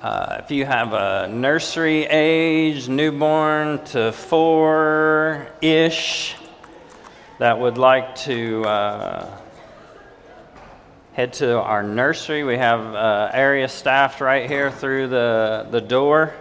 If you have a nursery age, newborn to 4-ish, that would like to head to our nursery, we have area staffed right here through the door.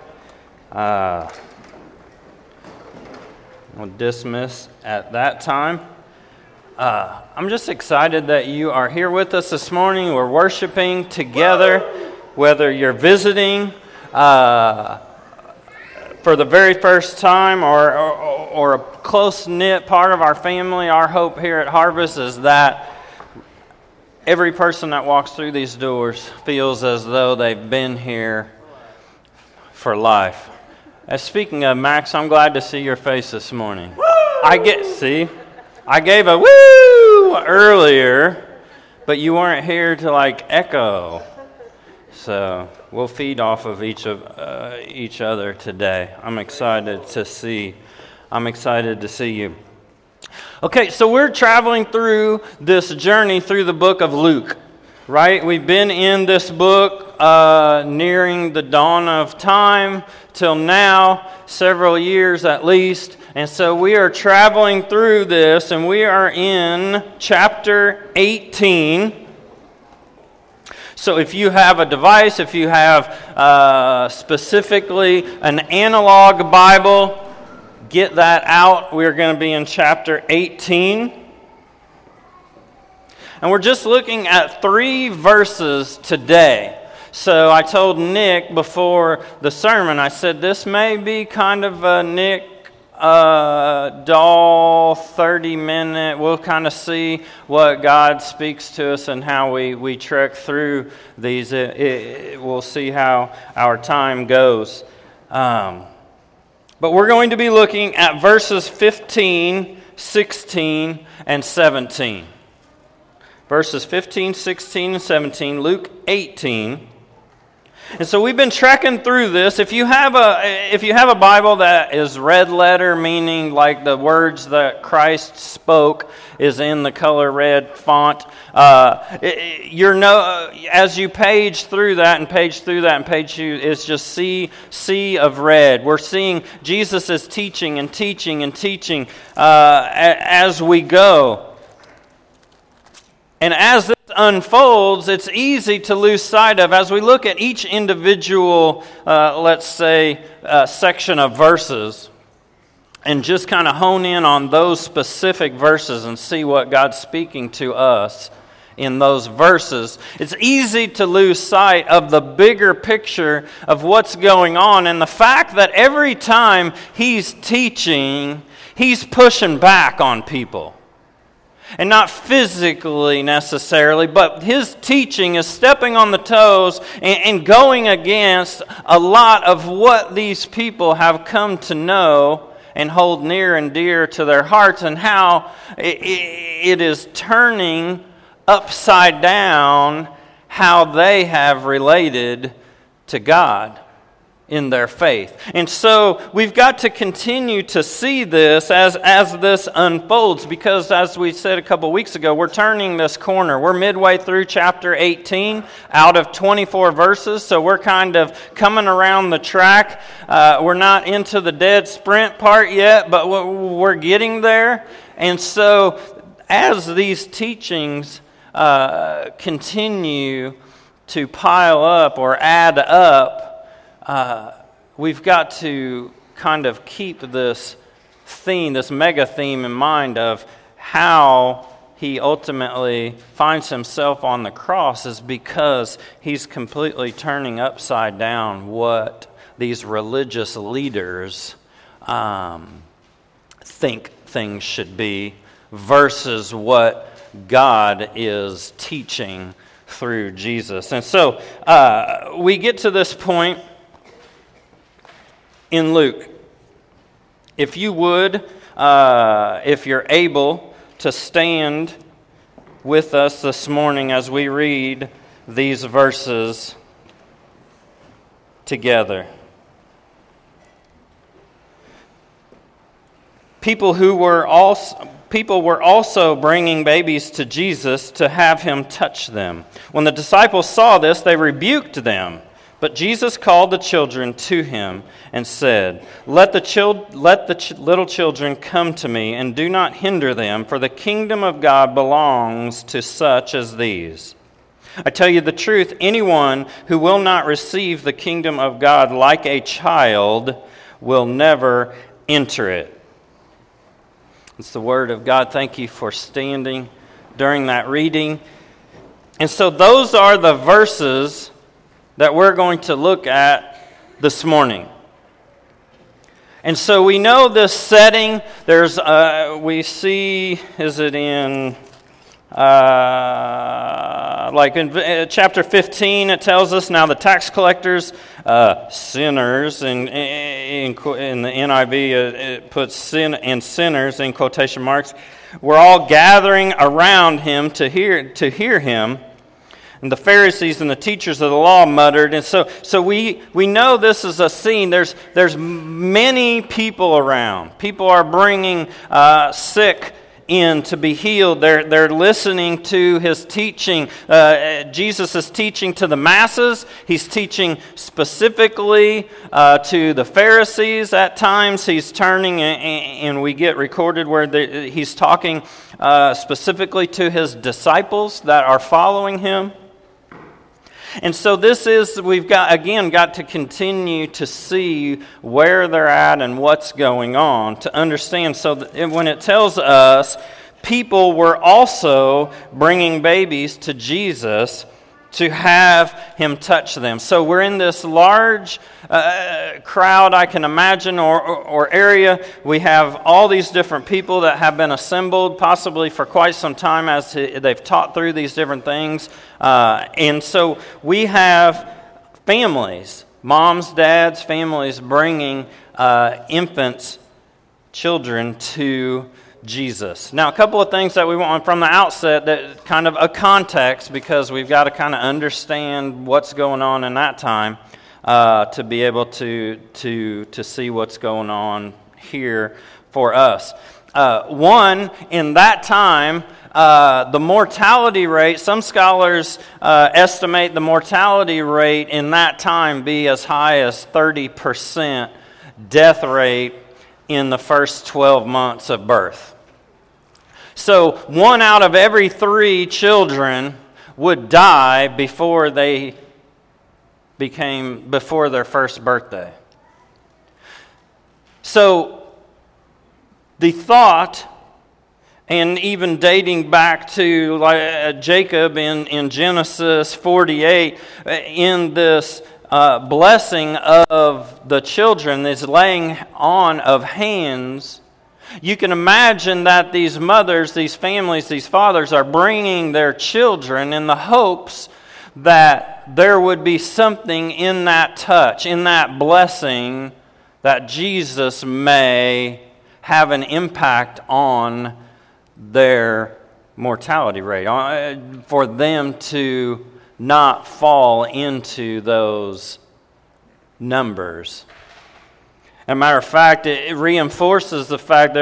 We'll dismiss at that time. I'm just excited that you are here with us this morning. We're worshiping together, whether you're visiting for the very first time or a close-knit part of our family. Our hope here at Harvest is that every person that walks through these doors feels as though they've been here for life. Speaking of Max, I'm glad to see your face this morning. I gave a woo earlier, but you weren't here to echo. So we'll feed off of each other today. I'm excited to see you. Okay, so we're traveling through this journey through the book of Luke, right? We've been in this book nearing the dawn of time till now, several years at least. And so we are traveling through this, and we are in chapter 18. So if you have a device, if you have specifically an analog Bible, get that out. We're going to be in chapter 18. And we're just looking at 3 verses today. So I told Nick before the sermon, I said this may be kind of a Nick dull 30-minute. We'll kind of see what God speaks to us and how we trek through these. We'll see how our time goes. But we're going to be looking at verses 15, 16, and 17. Verses 15, 16, and 17, Luke 18. And so we've been trekking through this. If you have a Bible that is red letter, meaning like the words that Christ spoke is in the color red font, as you page through that, it's just sea of red. We're seeing Jesus is teaching and teaching and teaching as we go. And as this unfolds, it's easy to lose sight of, as we look at each individual, section of verses, and just kind of hone in on those specific verses and see what God's speaking to us in those verses. It's easy to lose sight of the bigger picture of what's going on, and the fact that every time He's teaching, He's pushing back on people. And not physically necessarily, but His teaching is stepping on the toes and going against a lot of what these people have come to know and hold near and dear to their hearts, and how it is turning upside down how they have related to God in their faith. And so we've got to continue to see this as this unfolds, because as we said a couple weeks ago, we're turning this corner. We're midway through chapter 18 out of 24 verses, so we're kind of coming around the track. We're not into the dead sprint part yet, but we're getting there. And so as these teachings continue to pile up or add up, we've got to kind of keep this theme, this mega theme in mind of how He ultimately finds Himself on the cross, is because He's completely turning upside down what these religious leaders think things should be versus what God is teaching through Jesus. And so we get to this point in Luke. If you would, if you're able to stand with us this morning as we read these verses together. People were also bringing babies to Jesus to have Him touch them. When the disciples saw this, they rebuked them. But Jesus called the children to him and said, Let the little children come to me, and do not hinder them, for the kingdom of God belongs to such as these. I tell you the truth, anyone who will not receive the kingdom of God like a child will never enter it." It's the word of God. Thank you for standing during that reading. And so those are the verses that we're going to look at this morning. And so we know this setting. There's, we see, is it in, like in chapter 15, it tells us, now the tax collectors, sinners, in the NIV it puts sin and sinners in quotation marks, were all gathering around him to hear him. And the Pharisees and the teachers of the law muttered. And so we know this is a scene. There's many people around. People are bringing sick in to be healed. They're listening to his teaching. Jesus is teaching to the masses. He's teaching specifically to the Pharisees. At times he's turning, and we get recorded where he's talking specifically to his disciples that are following him. And so we've got to continue to see where they're at and what's going on to understand. So when it tells us people were also bringing babies to Jesus to have him touch them. So we're in this large crowd, I can imagine, or area. We have all these different people that have been assembled, possibly for quite some time as they've taught through these different things. And so we have families, moms, dads, families bringing infants, children to Jesus. Now, a couple of things that we want from the outset, that kind of a context, because we've got to kind of understand what's going on in that time to be able to see what's going on here for us. One, in that time, the mortality rate, some scholars estimate the mortality rate in that time be as high as 30% death rate in the first 12 months of birth. So 1 out of every 3 children would die before their first birthday. So the thought, and even dating back to Jacob in Genesis 48, in this blessing of the children, this laying on of hands, you can imagine that these mothers, these families, these fathers are bringing their children in the hopes that there would be something in that touch, in that blessing, that Jesus may have an impact on their mortality rate, for them to not fall into those numbers. As a matter of fact, it reinforces the fact that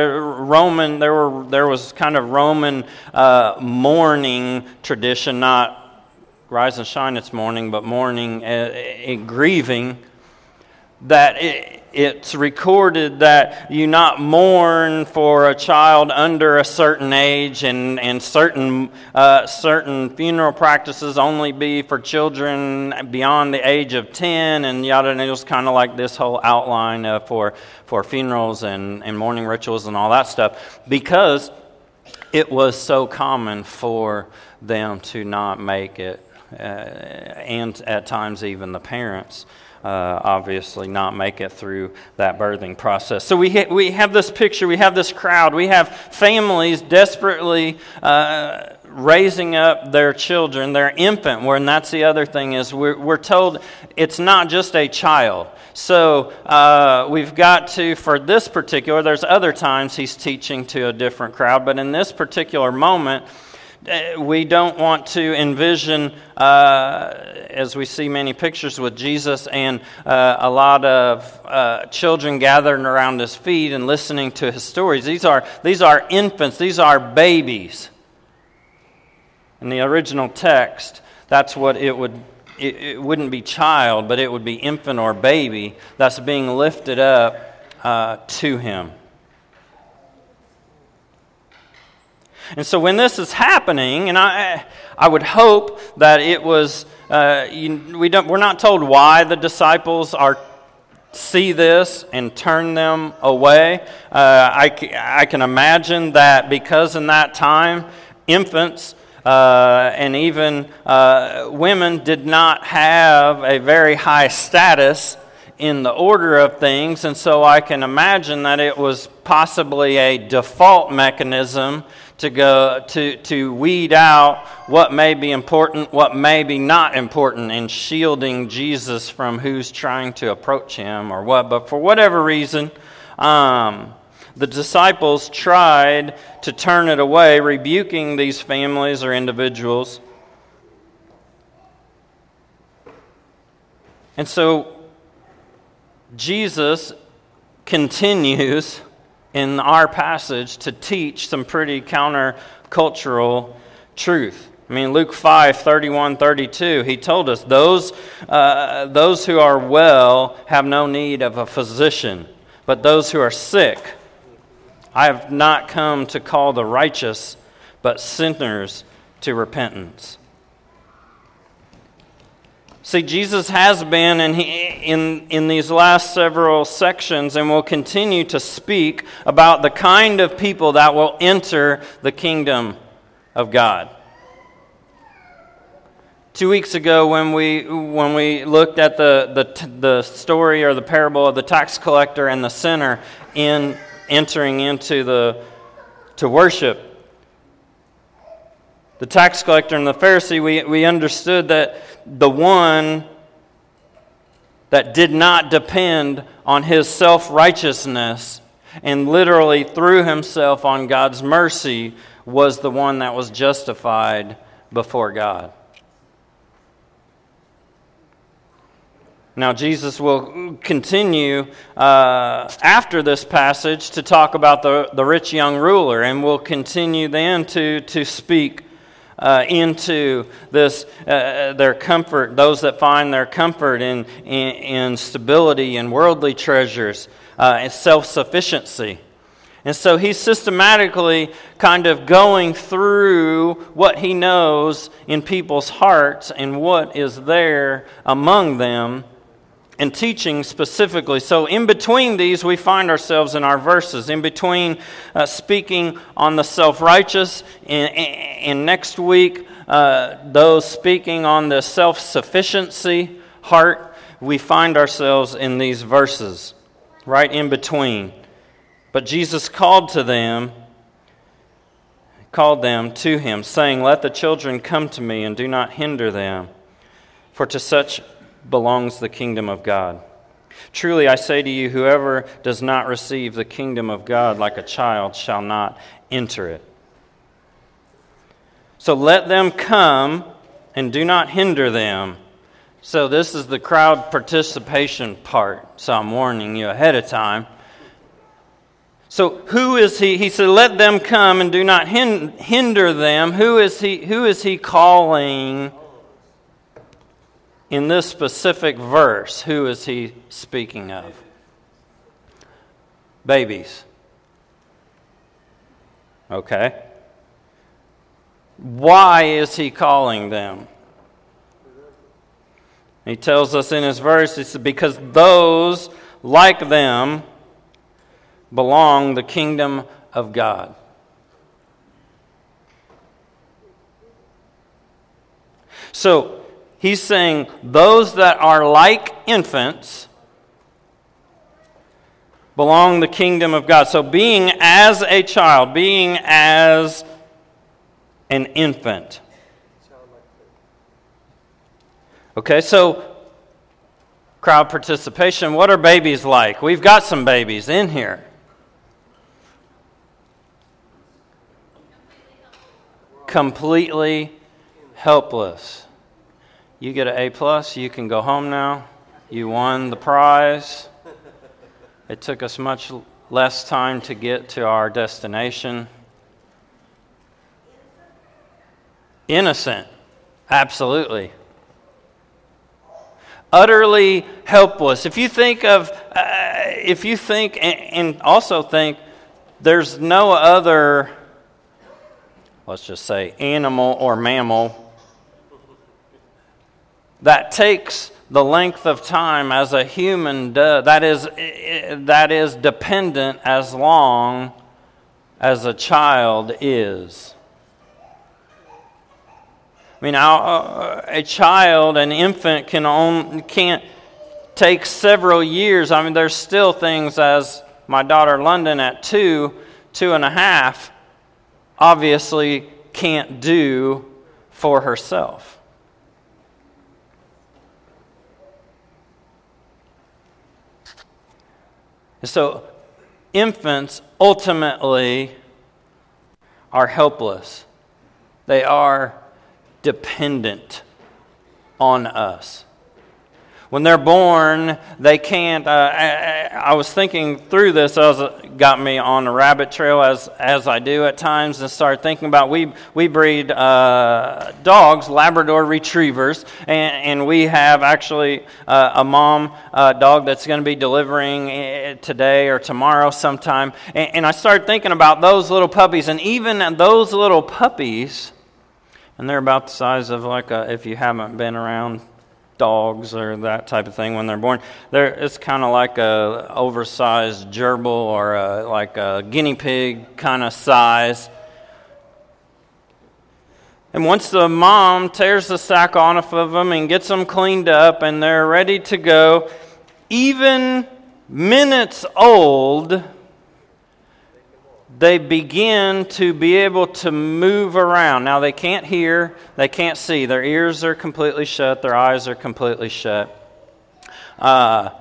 there was kind of Roman mourning tradition, not rise and shine its mourning, but mourning, grieving, that it's recorded that you not mourn for a child under a certain age, and certain funeral practices only be for children beyond the age of 10, and yada. And it was kind of like this whole outline for funerals and mourning rituals and all that stuff, because it was so common for them to not make it, and at times even the parents obviously not make it through that birthing process. So we have this picture, we have this crowd, we have families desperately raising up their children, their infant, and that's the other thing, is we're told it's not just a child. So we've got to, for this particular, there's other times he's teaching to a different crowd, but in this particular moment, we don't want to envision, as we see many pictures with Jesus and a lot of children gathering around his feet and listening to his stories. These are infants. These are babies. In the original text, that's what it would it wouldn't be child, but it would be infant or baby that's being lifted up to him. And so when this is happening, and I would hope that it was, we're not told why the disciples see this and turn them away. I can imagine that because in that time, infants and even women did not have a very high status in the order of things, and so I can imagine that it was possibly a default mechanism to weed out what may be important, what may be not important, in shielding Jesus from who's trying to approach him or what. But for whatever reason, the disciples tried to turn it away, rebuking these families or individuals. And so Jesus continues in our passage to teach some pretty countercultural truth. I mean, Luke 5:31-32, he told us, those who are well have no need of a physician, but those who are sick. I have not come to call the righteous, but sinners to repentance. See, Jesus has been in these last several sections and will continue to speak about the kind of people that will enter the kingdom of God. 2 weeks ago, when we looked at the story or the parable of the tax collector and the sinner in entering into to worship, the tax collector and the Pharisee, we understood that the one that did not depend on his self-righteousness and literally threw himself on God's mercy was the one that was justified before God. Now, Jesus will continue after this passage to talk about the rich young ruler, and will continue then to speak into this their comfort, those that find their comfort in stability and worldly treasures and self-sufficiency. And so he's systematically kind of going through what he knows in people's hearts and what is there among them, and teaching specifically. So in between these, we find ourselves in our verses. In between speaking on the self-righteous, and next week, those speaking on the self-sufficiency heart, we find ourselves in these verses, right in between. But Jesus called them to him, saying, "Let the children come to me, and do not hinder them, for to such belongs the kingdom of God. Truly I say to you, whoever does not receive the kingdom of God like a child shall not enter it." So let them come and do not hinder them. So this is the crowd participation part. So I'm warning you ahead of time. So who is he? He said, let them come and do not hinder them. Who is he calling? In this specific verse, who is he speaking of? Babies. Okay. Why is he calling them? He tells us in his verse, he said, because those like them belong the kingdom of God. So, he's saying those that are like infants belong the kingdom of God. So being as a child, being as an infant. Okay, so crowd participation. What are babies like? We've got some babies in here. Completely helpless. You get an A+, you can go home now. You won the prize. It took us much less time to get to our destination. Innocent, absolutely. utterly helpless. If you think, and also think, there's no other, let's just say, animal or mammal that takes the length of time as a human does, that is dependent as long as a child is. I mean, a child, an infant, can't take several years. I mean, there's still things, as my daughter London at 2.5, obviously can't do for herself. So, infants ultimately are helpless. They are dependent on us. When they're born, they can't. I was thinking through this. Got me on a rabbit trail as I do at times, and started thinking about we breed dogs, Labrador Retrievers, and we have actually a mom dog that's going to be delivering today or tomorrow sometime. And I started thinking about those little puppies, and even those little puppies, and they're about the size of if you haven't been around dogs or that type of thing when they're born. It's kind of like a oversized gerbil or like a guinea pig kind of size. And once the mom tears the sack off of them and gets them cleaned up and they're ready to go, even minutes old, they begin to be able to move around. Now, they can't hear, they can't see. Their ears are completely shut, their eyes are completely shut. But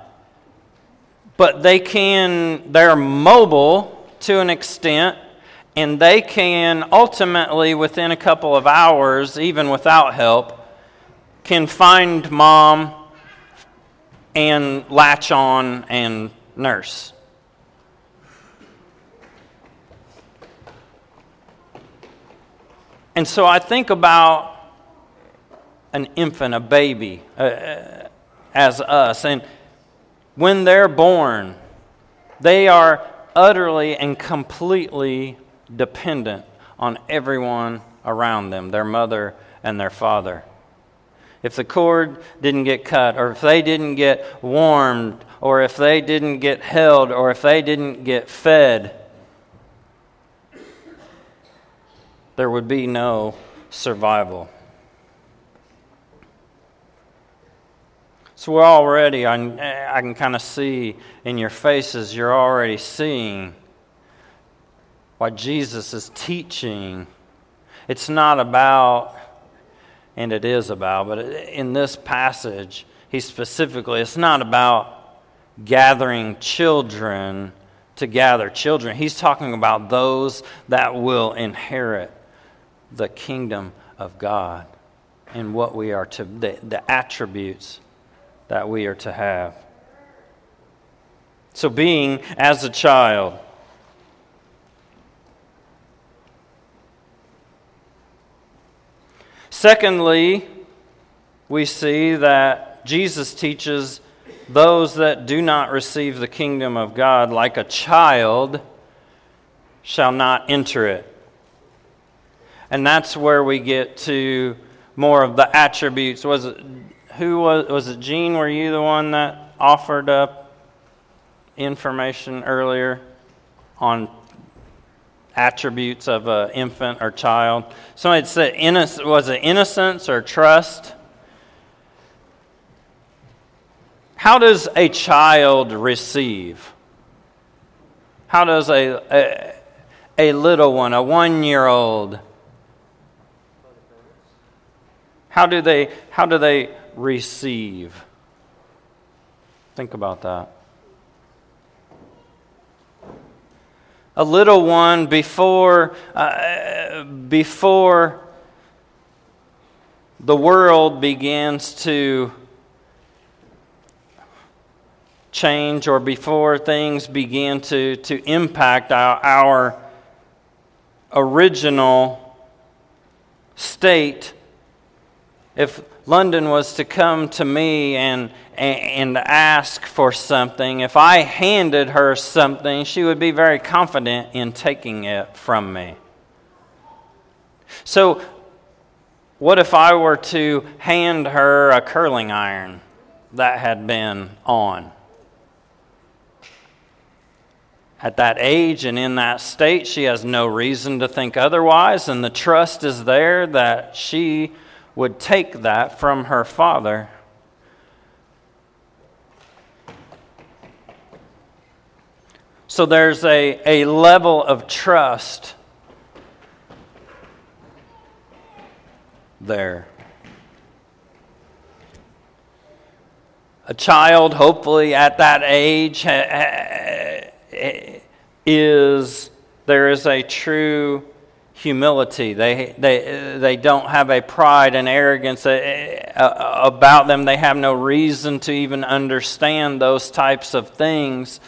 they're mobile to an extent, and they can ultimately, within a couple of hours, even without help, can find mom and latch on and nurse. And so I think about an infant, a baby, as us. And when they're born, they are utterly and completely dependent on everyone around them, their mother and their father. If the cord didn't get cut, or if they didn't get warmed, or if they didn't get held, or if they didn't get fed, there would be no survival. So we're already, I can kind of see in your faces, you're already seeing what Jesus is teaching. It's not about, and it is about, but in this passage, it's not about gathering children to gather children. He's talking about those that will inherit the kingdom of God and what we are to, the attributes that we are to have. So being as a child. Secondly, we see that Jesus teaches those that do not receive the kingdom of God like a child shall not enter it. And that's where we get to more of the attributes. Was it Gene? Were you the one that offered up information earlier on attributes of an infant or child? Somebody said, was it innocence or trust? How does a child receive? How does a little one, a 1-year-old, how do they receive? Think about that. A little one before the world begins to change, or before things begin to impact our original state, if London was to come to me and ask for something, if I handed her something, she would be very confident in taking it from me. So, what if I were to hand her a curling iron that had been on? At that age and in that state, she has no reason to think otherwise, and the trust is there that she would take that from her father. So there's a level of trust there. A child, hopefully at that age, there is a true humility. They don't have a pride and arrogance about them. They have no reason to even understand those types of things.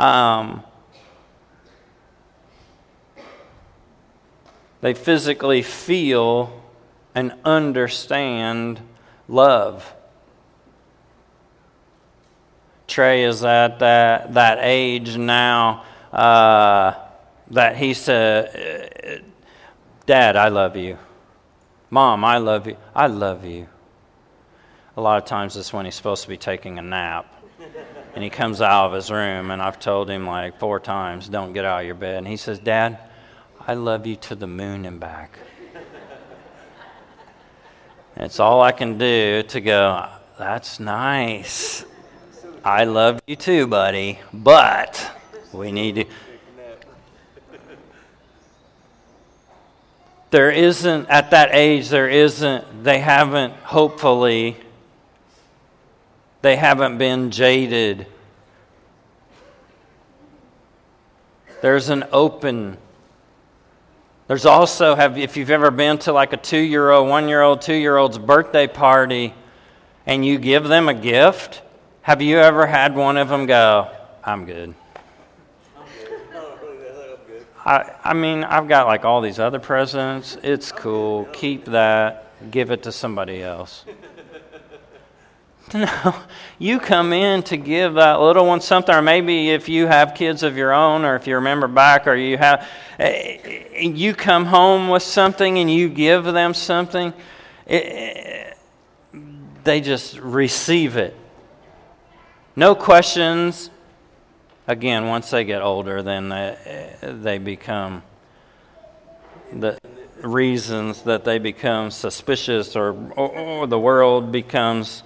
They physically feel and understand love. Trey is at that age now that he said, Dad, I love you. Mom, I love you. I love you. A lot of times it's when he's supposed to be taking a nap. And he comes out of his room, and I've told him like 4 times, don't get out of your bed. And he says, Dad, I love you to the moon and back. And it's all I can do to go, that's nice. I love you too, buddy, but we need to... There isn't, at that age, they haven't been jaded. There's also, if you've ever been to like a 2-year-old, 1-year-old, 2-year-old's birthday party, and you give them a gift, have you ever had one of them go, I'm good? I mean, I've got like all these other presents. It's cool. Keep that. Give it to somebody else. No, you come in to give that little one something, or maybe if you have kids of your own, or if you remember back, or you come home with something and you give them something, they just receive it. No questions. Again, once they get older, then they become the reasons that they become suspicious, or the world becomes.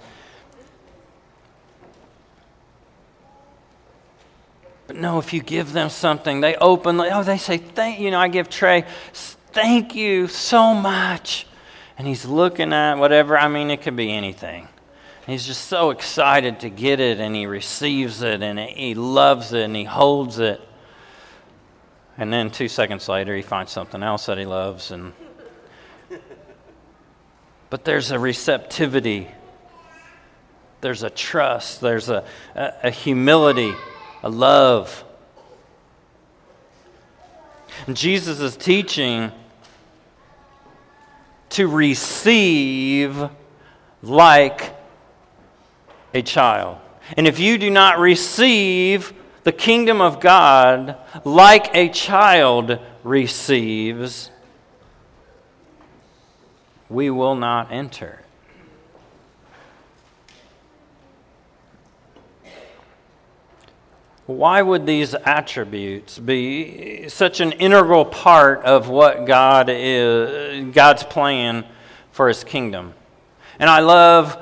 But no, if you give them something, they openly, they say, I give Trey, thank you so much. And he's looking at whatever, it could be anything. He's just so excited to get it, and he receives it, and he loves it, and he holds it. And then 2 seconds later, he finds something else that he loves. But there's a receptivity. There's a trust. There's a humility, a love. And Jesus is teaching to receive like a child. And if you do not receive the kingdom of God like a child receives, we will not enter. Why would these attributes be such an integral part of what God's plan for His kingdom? And I love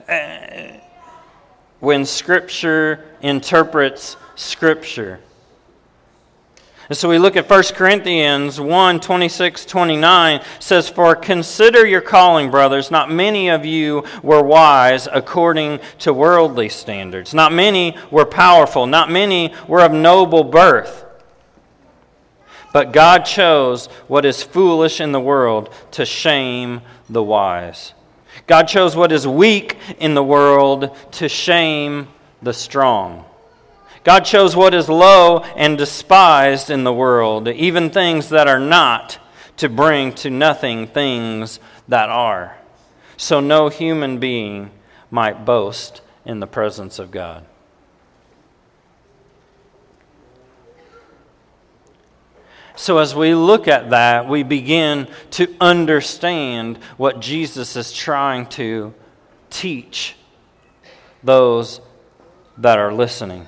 when Scripture interprets Scripture. And so we look at 1 Corinthians 1, 26, 29, says, For consider your calling, brothers. Not many of you were wise according to worldly standards. Not many were powerful. Not many were of noble birth. But God chose what is foolish in the world to shame the wise. God chose what is weak in the world to shame the strong. God chose what is low and despised in the world, even things that are not, to bring to nothing things that are, so no human being might boast in the presence of God. So as we look at that, we begin to understand what Jesus is trying to teach those that are listening.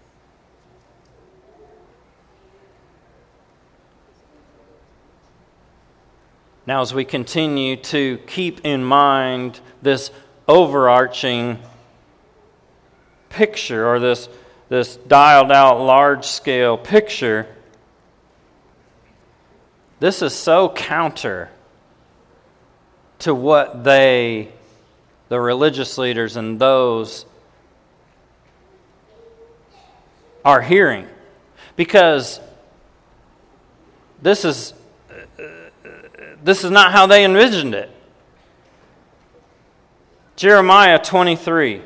Now, as we continue to keep in mind this overarching picture, or this dialed out large-scale picture, this is so counter to what the religious leaders and those are hearing. Because this is not how they envisioned it. Jeremiah 23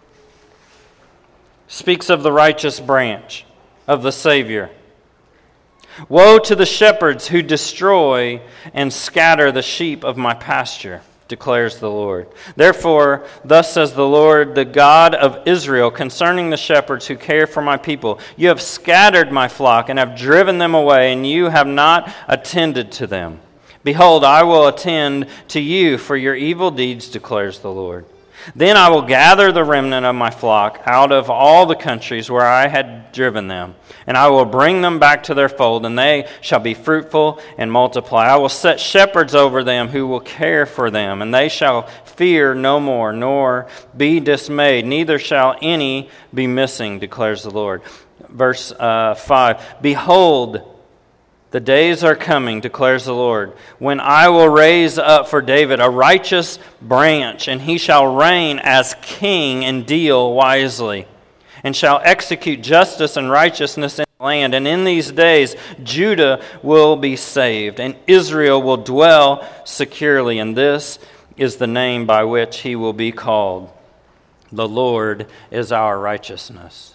speaks of the righteous branch of the Savior. Woe to the shepherds who destroy and scatter the sheep of my pasture, declares the Lord. Therefore, thus says the Lord, the God of Israel, concerning the shepherds who care for my people, you have scattered my flock and have driven them away, and you have not attended to them. Behold, I will attend to you for your evil deeds, declares the Lord. Then I will gather the remnant of my flock out of all the countries where I had driven them, and I will bring them back to their fold, and they shall be fruitful and multiply. I will set shepherds over them who will care for them, and they shall fear no more, nor be dismayed, neither shall any be missing, declares the Lord. Verse 5, Behold, the days are coming, declares the Lord, when I will raise up for David a righteous branch, and he shall reign as king and deal wisely, and shall execute justice and righteousness in the land. And in these days Judah will be saved, and Israel will dwell securely. And this is the name by which he will be called. The Lord is our righteousness.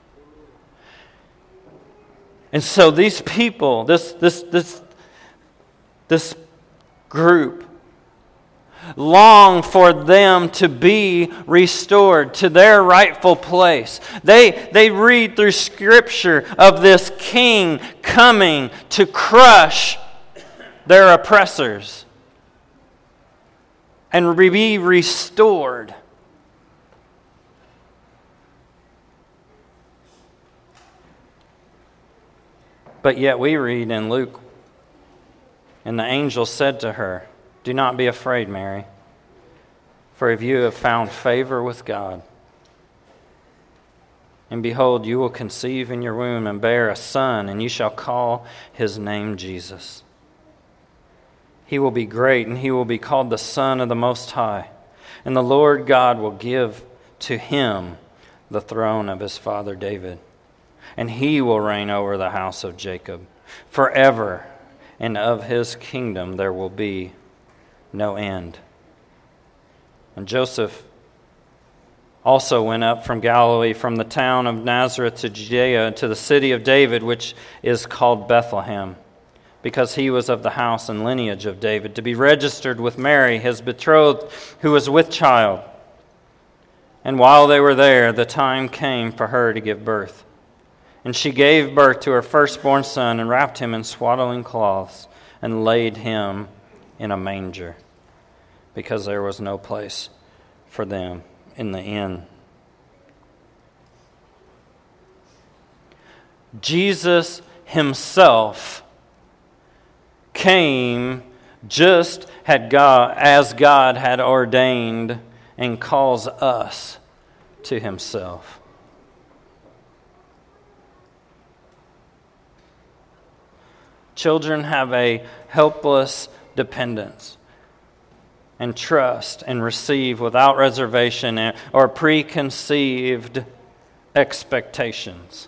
And so these people, this group, long for them to be restored to their rightful place. They read through Scripture of this king coming to crush their oppressors and be restored. But yet we read in Luke, and the angel said to her, Do not be afraid, Mary, for if you have found favor with God. And behold, you will conceive in your womb and bear a son, and you shall call his name Jesus. He will be great, and he will be called the Son of the Most High. And the Lord God will give to him the throne of his father David. And he will reign over the house of Jacob forever, and of his kingdom there will be no end. And Joseph also went up from Galilee, from the town of Nazareth to Judea, to the city of David, which is called Bethlehem, because he was of the house and lineage of David, to be registered with Mary, his betrothed, who was with child. And while they were there, the time came for her to give birth. And she gave birth to her firstborn son, and wrapped him in swaddling cloths, and laid him in a manger, because there was no place for them in the inn. Jesus himself came just as God had ordained, and calls us to himself. Children have a helpless dependence and trust and receive without reservation or preconceived expectations.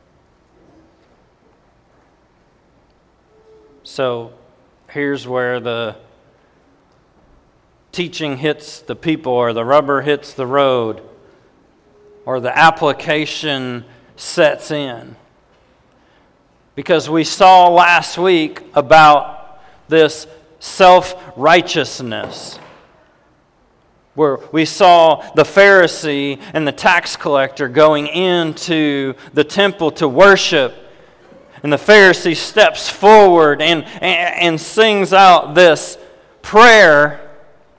So here's where the teaching hits the people, or the rubber hits the road, or the application sets in. Because we saw last week about this self-righteousness where we saw the Pharisee and the tax collector going into the temple to worship. And the Pharisee steps forward and sings out this prayer,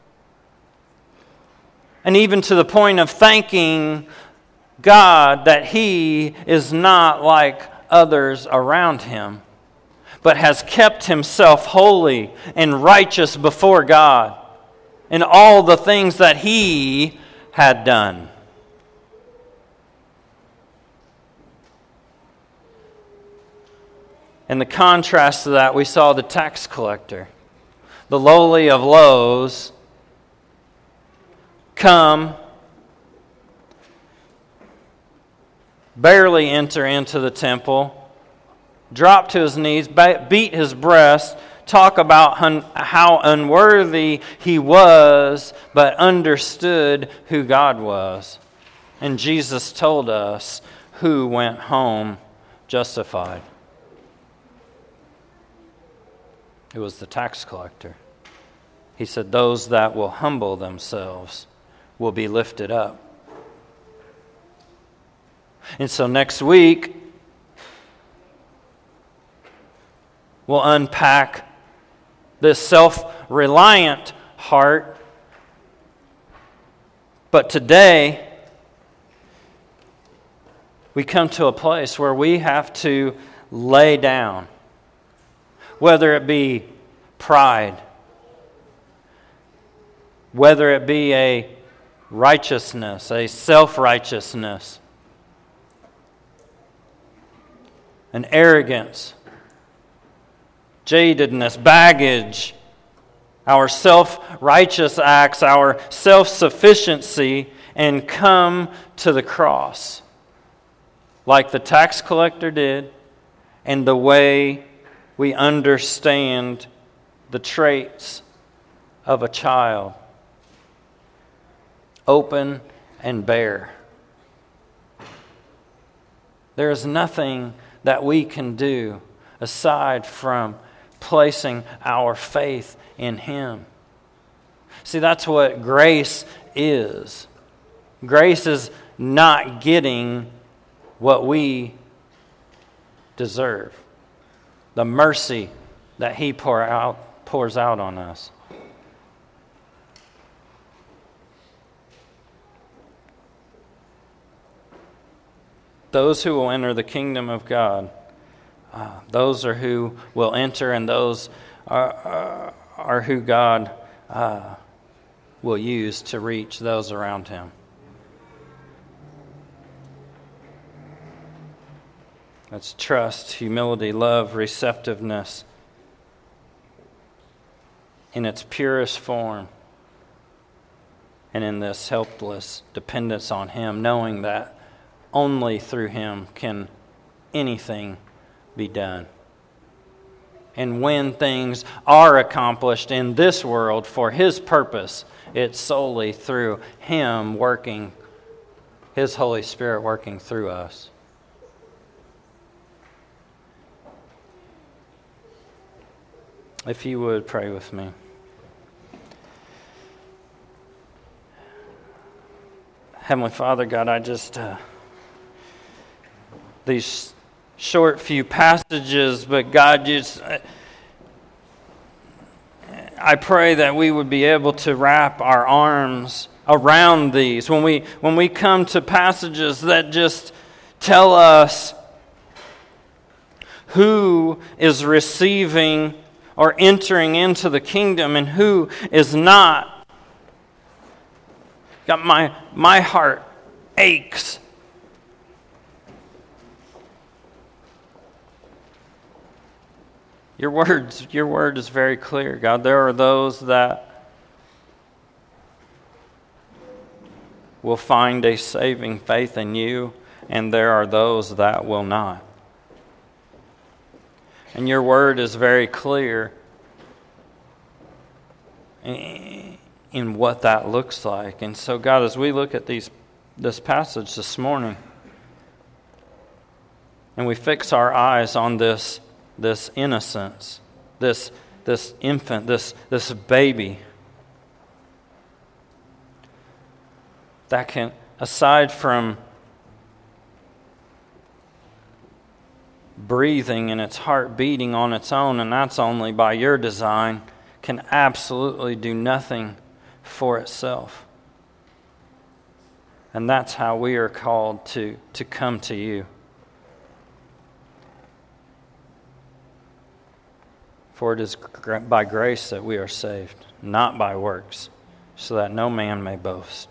and even to the point of thanking God that he is not like others around him, but has kept himself holy and righteous before God in all the things that he had done. In the contrast to that, we saw the tax collector, the lowly of lows, come, barely enter into the temple, drop to his knees, beat his breast, talk about how unworthy he was, but understood who God was. And Jesus told us who went home justified. It was the tax collector. He said, those that will humble themselves will be lifted up. And so next week, we'll unpack this self-reliant heart. But today, we come to a place where we have to lay down, whether it be pride, whether it be a righteousness, a self-righteousness, an arrogance, jadedness, baggage, our self-righteous acts, our self-sufficiency, and come to the cross like the tax collector did, and the way we understand the traits of a child. Open and bare. There is nothing that we can do aside from placing our faith in Him. See, that's what grace is. Grace is not getting what we deserve. The mercy that He pours out on us. Those who will enter the kingdom of God, those are who will enter, and those are who God will use to reach those around Him. That's trust, humility, love, receptiveness in its purest form, and in this helpless dependence on Him, knowing that only through Him can anything be done. And when things are accomplished in this world for His purpose, it's solely through Him working, His Holy Spirit working through us. If you would pray with me. Heavenly Father, God, I just... these short few passages, but God, I pray that we would be able to wrap our arms around these. When we come to passages that just tell us who is receiving or entering into the kingdom and who is not, God, my heart aches. Your word is very clear, God. There are those that will find a saving faith in you, and there are those that will not. And your word is very clear in what that looks like. And so, God, as we look at this passage this morning, and we fix our eyes on this innocence, this infant, this baby, that can, aside from breathing and its heart beating on its own, and that's only by your design, can absolutely do nothing for itself. And that's how we are called to come to you. For it is by grace that we are saved, not by works, so that no man may boast.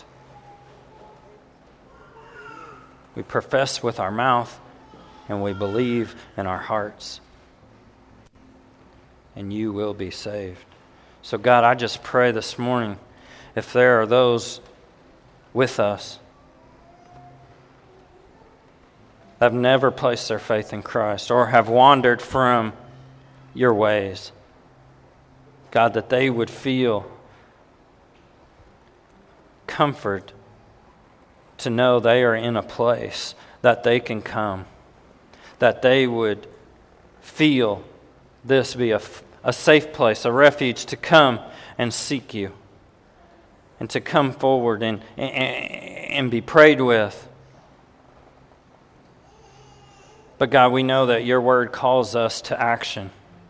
We profess with our mouth, and we believe in our hearts, and you will be saved. So God, I just pray this morning, if there are those with us that have never placed their faith in Christ or have wandered from your ways, God, that they would feel comfort to know they are in a place that they can come, that they would feel this be a safe place, a refuge to come and seek you, and to come forward and be prayed with. But God, we know that your word calls us to action.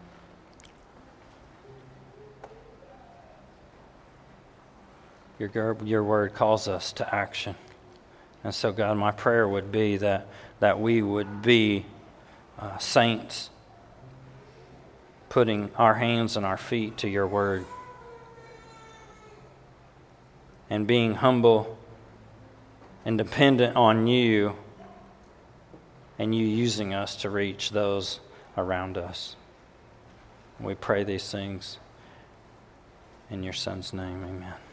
Your word calls us to action. And so, God, my prayer would be that we would be saints, putting our hands and our feet to your word, and being humble and dependent on you, and you using us to reach those around us. We pray these things in your Son's name. Amen.